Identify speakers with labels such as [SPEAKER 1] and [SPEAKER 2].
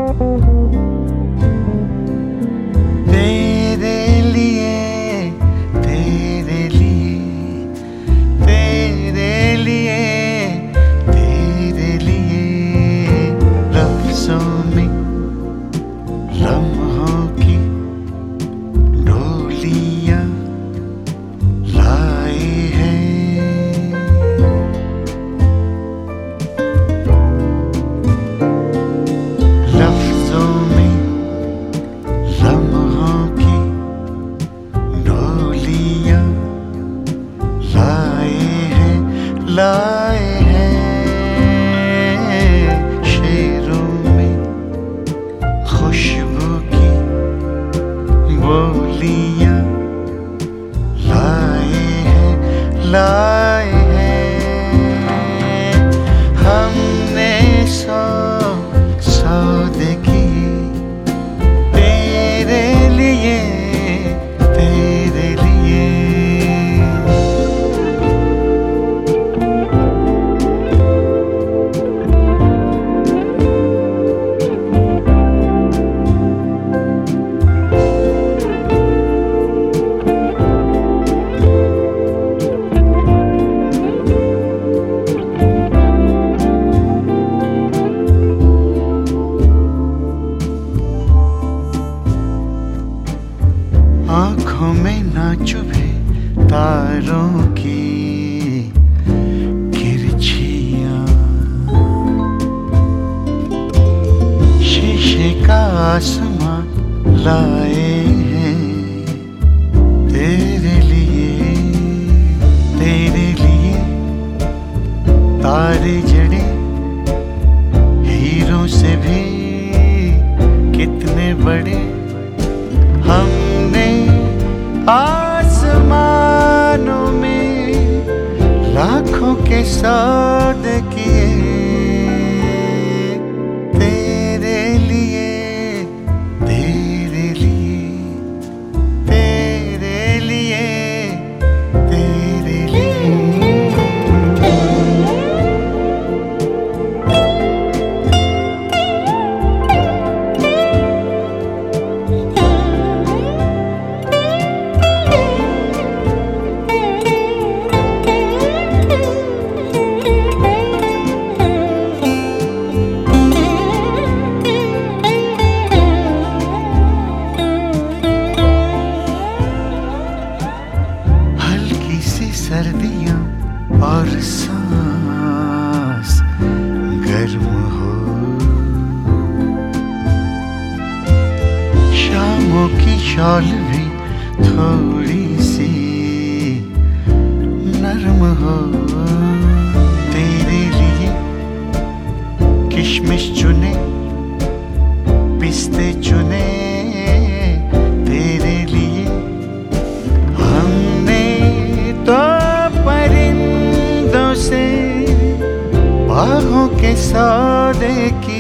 [SPEAKER 1] तेरे लिए, तेरे लिए, तेरे लिए, तेरे लिए लफ्ज़ों में लम्हों की डोलियां लाए हैं। लफ्ज़ों में लम्हों की डोलियां लाए हैं, लाए हैं। शेरों में खुशबू की बोलियां लाए हैं, लाए हैं। हमने सौदे किए तेरे लिए, तेरे लिए। आँखों में ना चुभे तारों की किरछियाँ, शीशे का आसमां लाए हैं तेरे लिए, तेरे लिए। तारे जड़े हीरों से भी कितने बड़े, हमने आसमानों में लाखों के सौदे किए तेरे लिए, तेरे लिए, तेरे लिए, तेरे लिए। सर्दियाँ और सांस गर्म हो, शामों की शॉल भी थोड़ी सी नरम हो। तेरे लिए किशमिश चुने, पिस्ते चुने तेरे लिए। हमने तो परिंदों से बाहों के सौदे किए।